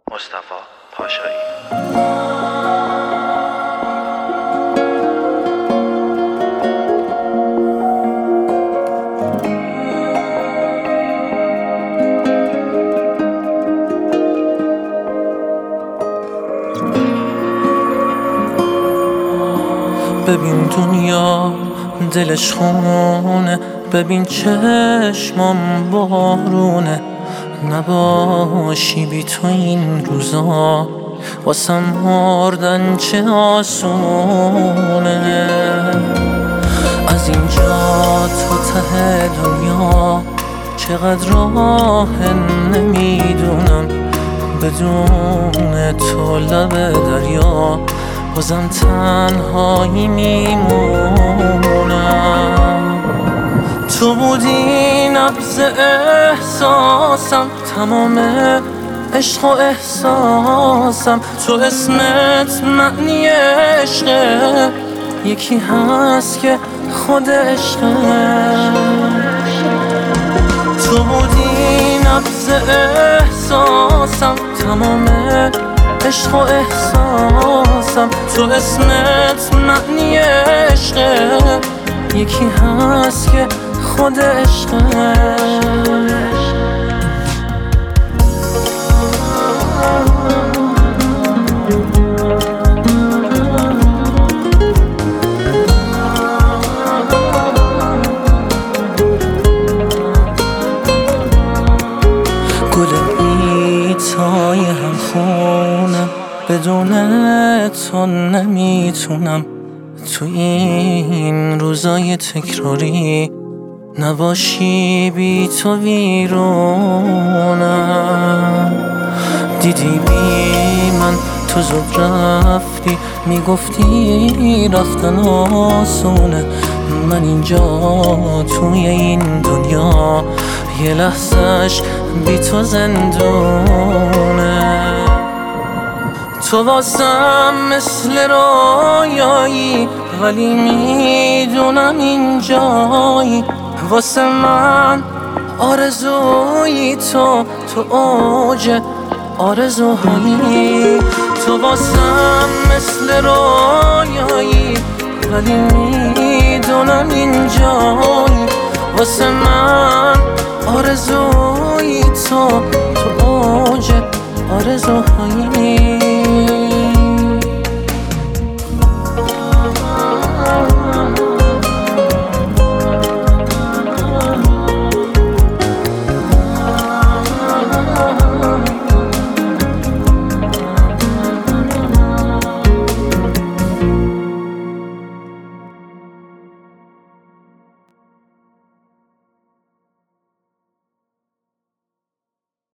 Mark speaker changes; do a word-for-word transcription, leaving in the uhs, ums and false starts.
Speaker 1: مصطفی پاشایی.
Speaker 2: ببین دنیا دلش خونه، ببین چشمام بارونه، نباشی بی تو این روزا واسم مردن چه آسونه. از اینجا تا ته دنیا چقدر راه نمیدونم، بدون تو لب دریا بازم تنهایی میمونم. تو بودی نبض احساسم، تمام عشق و احساسم، تو اسمت معنی عشقه، یکی هست که خود عشقه. تو بودی نبض احساسم، تمام عشق و احساسم، تو اسمت معنی عشقه، یکی هست که خود عشقه. گل بیتای هم خونم، بدون تو نمیتونم تو این روزای تکراری نباشی بی تو ویرونم. دیدی بی من تو زود رفتی، میگفتی رفتن آسونه، من اینجا توی این دنیا یه لحظهش بی تو زندونه. تو واسم مثل رویایی، ولی میدونم اینجایی واسه من آرزویی، تو تو اوج آرزوهایی. تو واسم مثل رویایی، ولی میدونم اینجایی واسه من آرزویی، تو تو اوج آرزوهایی.